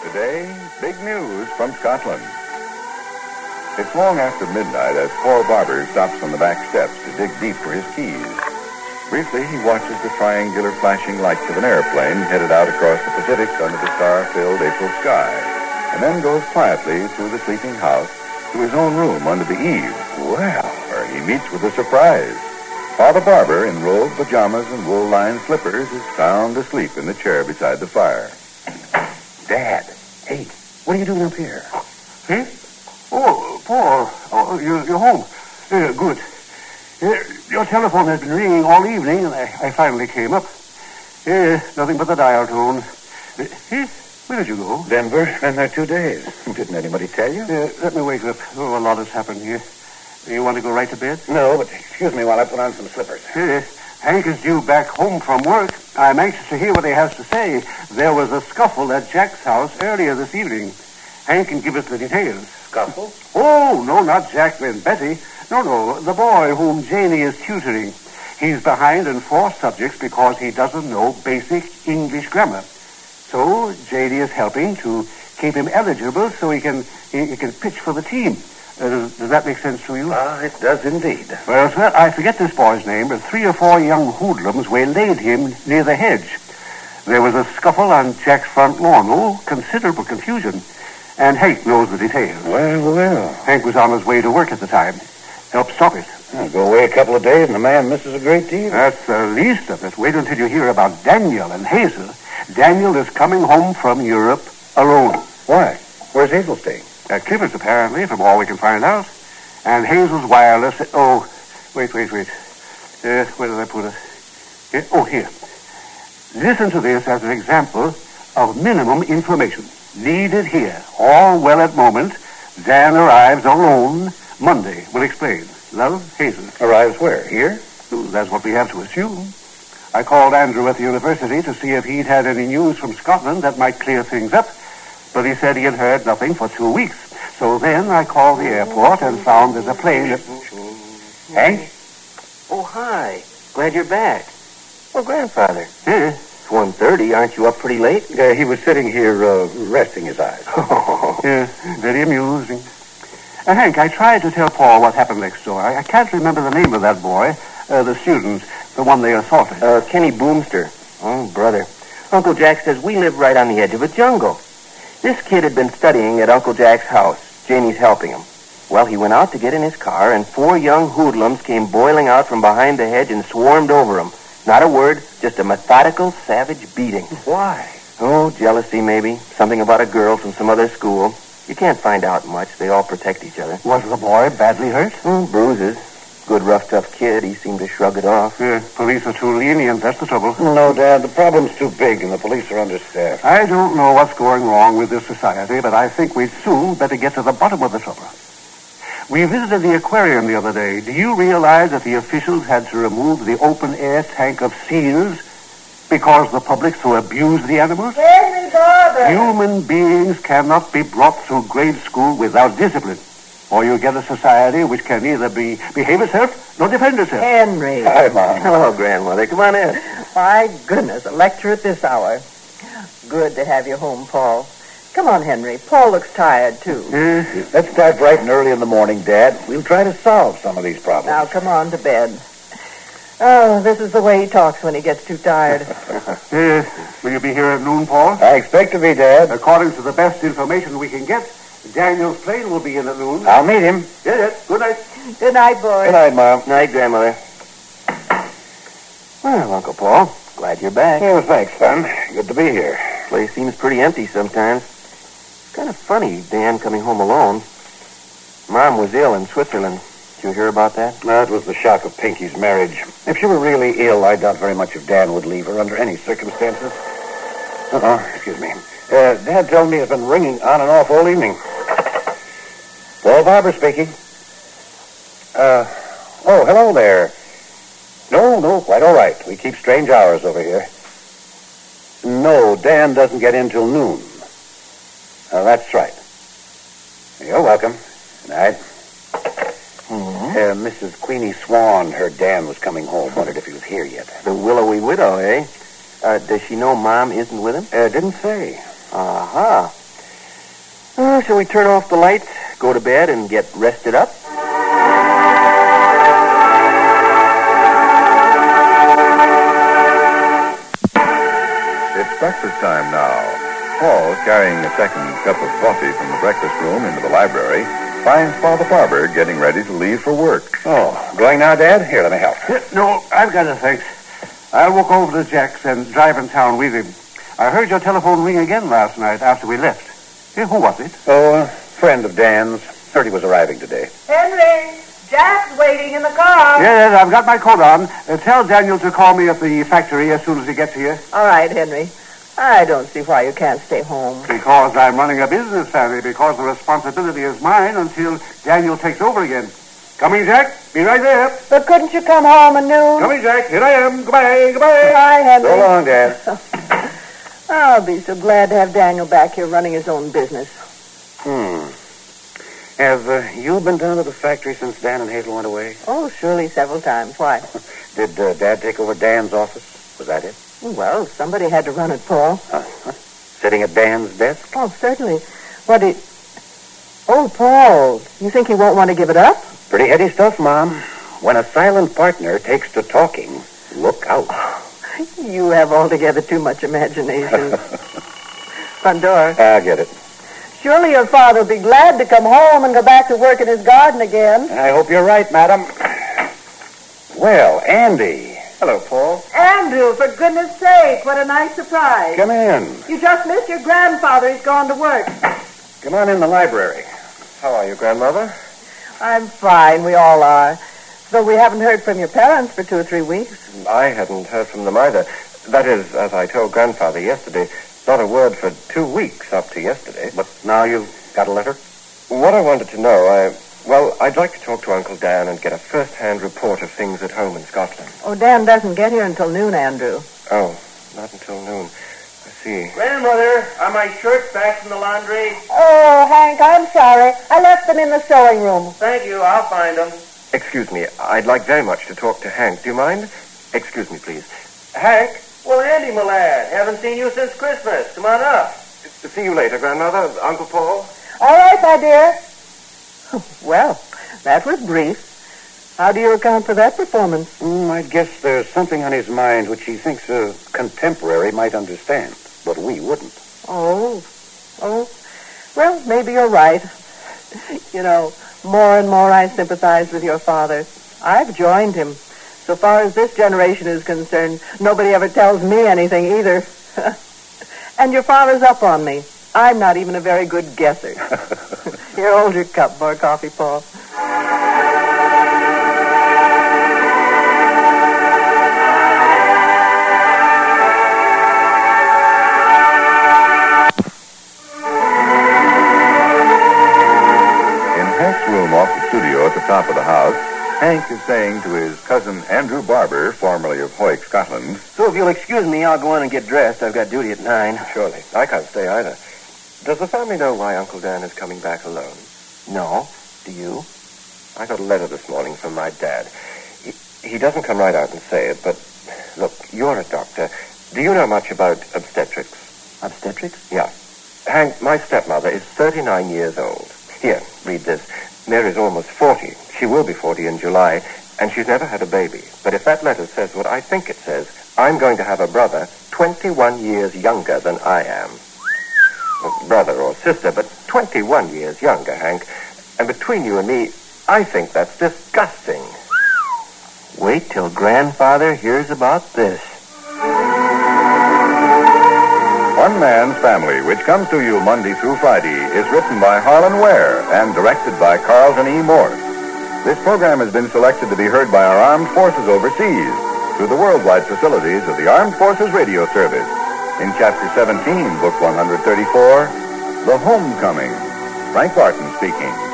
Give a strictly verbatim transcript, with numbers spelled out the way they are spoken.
Today, big news from Scotland. It's long after midnight as Paul Barber stops on the back steps to dig deep for his keys. Briefly, he watches the triangular flashing lights of an airplane headed out across the Pacific under the star-filled April sky, and then goes quietly through the sleeping house to his own room under the eaves. Well, where he meets with a surprise. Father Barber, in rolled pajamas and wool-lined slippers, is found asleep in the chair beside the fire. Dad, hey, what are you doing up here? Hey? Oh, Paul, oh, you're, you're home. Uh, good. Uh, your telephone has been ringing all evening, and I, I finally came up. Uh, nothing but the dial tone. Uh, hey, where did you go? Denver, been there two days. Didn't anybody tell you? Uh, let me wake up. Oh, a lot has happened here. You want to go right to bed? No, but excuse me while I put on some slippers. Uh, Hank is due back home from work. I'm anxious to hear what he has to say. There was a scuffle at Jack's house earlier this evening. Hank can give us the details. Scuffle? Oh, no, not Jack and Betty. No, no, the boy whom Janie is tutoring. He's behind in four subjects because he doesn't know basic English grammar. So Janie is helping to keep him eligible so he can he, he can pitch for the team. Uh, does, does that make sense to you? Ah, uh, it does indeed. Well, sir, I forget this boy's name, but three or four young hoodlums waylaid him near the hedge. There was a scuffle on Jack's front lawn. Oh, considerable confusion. And Hank knows the details. Well, well. Hank was on his way to work at the time. Help stop it. I'll go away a couple of days and the man misses a great deal. That's the least of it. Wait until you hear about Daniel and Hazel. Daniel is coming home from Europe alone. Why? Where's Hazel staying? At Clifford's, apparently, from all we can find out. And Hazel's wireless... Oh, wait, wait, wait. Uh, where did I put it? Here? Oh, here. Listen to this as an example of minimum information. Needed here. All well at moment. Dan arrives alone Monday. We'll explain. Love, Hazel. Arrives where? Here? Ooh, that's what we have to assume. I called Andrew at the university to see if he'd had any news from Scotland that might clear things up. But he said he had heard nothing for two weeks. So then I called the airport and found there's a plane that... Hank? Oh, hi. Glad you're back. Oh, grandfather. Eh? It's one thirty. Aren't you up pretty late? Uh, he was sitting here uh, resting his eyes. Yeah, very amusing. Uh, Hank, I tried to tell Paul what happened next door. I, I can't remember the name of that boy, uh, the student, the one they assaulted. Uh, Kenny Boomster. Oh, brother. Uncle Jack says we live right on the edge of a jungle. This kid had been studying at Uncle Jack's house. Janie's helping him. Well, he went out to get in his car, and four young hoodlums came boiling out from behind the hedge and swarmed over him. Not a word, just a methodical, savage beating. Why? Oh, jealousy, maybe. Something about a girl from some other school. You can't find out much. They all protect each other. Was the boy badly hurt? Oh, bruises. Good, rough, tough kid. He seemed to shrug it off. Yeah, police are too lenient. That's the trouble. No, Dad. The problem's too big, and the police are understaffed. I don't know what's going wrong with this society, but I think we'd soon better get to the bottom of the trouble. We visited the aquarium the other day. Do you realize that the officials had to remove the open-air tank of seals because the public so abused the animals? Henry Barber! Human beings cannot be brought through grade school without discipline, or you get a society which can neither be behave itself nor defend itself. Henry. Hi, Mom. Hello, grandmother. Come on in. My goodness, a lecture at this hour. Good to have you home, Paul. Come on, Henry. Paul looks tired, too. Eh? Let's start bright and early in the morning, Dad. We'll try to solve some of these problems. Now, come on to bed. Oh, this is the way he talks when he gets too tired. Eh, will you be here at noon, Paul? I expect to be, Dad. According to the best information we can get, Daniel's plane will be in at noon. I'll meet him. Yeah, yeah. Good night. Good night, boys. Good night, Mom. Night, grandmother. Well, Uncle Paul, glad you're back. Yeah, well, thanks, son. Good to be here. Place seems pretty empty sometimes. It's kind of funny, Dan coming home alone. Mom was ill in Switzerland. Did you hear about that? That was the shock of Pinky's marriage. If she were really ill, I doubt very much if Dan would leave her under any circumstances. Uh-oh, excuse me. Uh, Dad told me it's been ringing on and off all evening. Paul Barber speaking. Uh, oh, hello there. No, no, quite all right. We keep strange hours over here. No, Dan doesn't get in till noon. Uh, that's right. You're welcome. Good night. Mm-hmm. Uh, Missus Queenie Swan heard Dan was coming home. Wondered if he was here yet. The willowy widow, eh? Uh, does she know Mom isn't with him? Uh, didn't say. Uh-huh. Well, shall we turn off the lights, go to bed, and get rested up? It's breakfast time now. Paul, carrying a second cup of coffee from the breakfast room into the library, finds Father Barber getting ready to leave for work. Oh, going now, Dad? Here, let me help. Uh, No, I've got it, thanks. I'll walk over to Jack's and drive in town with him. I heard your telephone ring again last night after we left. Eh, who was it? Oh, a friend of Dan's. Heard he was arriving today. Henry, Jack's waiting in the car. Yes, I've got my coat on. Uh, tell Daniel to call me at the factory as soon as he gets here. All right, Henry. I don't see why you can't stay home. Because I'm running a business, Sandy, because the responsibility is mine until Daniel takes over again. Coming, Jack. Be right there. But couldn't you come home at noon? Coming, Jack. Here I am. Goodbye. Goodbye. Goodbye, Henry. So long, Dad. I'll be so glad to have Daniel back here running his own business. Hmm. Have uh, you been down to the factory since Dan and Hazel went away? Oh, surely several times. Why? Did uh, Dad take over Dan's office? Was that it? Well, somebody had to run it, Paul. Uh-huh. Sitting at Dan's desk? Oh, certainly. What did... Oh, Paul, you think he won't want to give it up? Pretty heady stuff, Mom. When a silent partner takes to talking, look out. You have altogether too much imagination. Front door. I get it. Surely your father will be glad to come home and go back to work in his garden again. I hope you're right, Madam. Well, Andy. Hello, Paul. Andrew, for goodness sake, what a nice surprise. Come in. You just missed your grandfather. He's gone to work. Come on in the library. How are you, Grandmother? I'm fine. We all are. Though we haven't heard from your parents for two or three weeks. I hadn't heard from them either. That is, as I told Grandfather yesterday, not a word for two weeks up to yesterday. But now you've got a letter? What I wanted to know, I... Well, I'd like to talk to Uncle Dan and get a first-hand report of things at home in Scotland. Oh, Dan doesn't get here until noon, Andrew. Oh, not until noon. I see. Grandmother, are my shirts back from the laundry? Oh, Hank, I'm sorry. I left them in the sewing room. Thank you, I'll find them. Excuse me, I'd like very much to talk to Hank. Do you mind? Excuse me, please. Hank? Well, Andy, my lad, haven't seen you since Christmas. Come on up. See you later, Grandmother. Uncle Paul. All right, my dear. Well, that was brief. How do you account for that performance? Mm, I guess there's something on his mind which he thinks a contemporary might understand, but we wouldn't. Oh, oh. Well, maybe you're right. You know, more and more I sympathize with your father. I've joined him. So far as this generation is concerned, nobody ever tells me anything either. And your father's up on me. I'm not even a very good guesser. Here, hold your cup. More coffee, Paul. In Hank's room off the studio at the top of the house, Hank is saying to his cousin Andrew Barber, formerly of Hoyk, Scotland, So if you'll excuse me, I'll go in and get dressed. I've got duty at nine. Surely. I can't stay either. Does the family know why Uncle Dan is coming back alone? No. Do you? I got a letter this morning from my dad. He, he doesn't come right out and say it, but look, you're a doctor. Do you know much about obstetrics? Obstetrics? Yeah. Hank, my stepmother is thirty-nine years old. Here, read this. Mary's almost forty. She will be forty in July, and she's never had a baby. But if that letter says what I think it says, I'm going to have a brother twenty-one years younger than I am. Well, brother or sister, but twenty-one years younger, Hank. And between you and me, I think that's disgusting. Wait till Grandfather hears about this. One Man's Family, which comes to you Monday through Friday, is written by Harlan Ware and directed by Carlton E. Morse. This program has been selected to be heard by our armed forces overseas through the worldwide facilities of the Armed Forces Radio Service. In Chapter seventeen, Book one thirty-four, The Homecoming. Frank Barton speaking.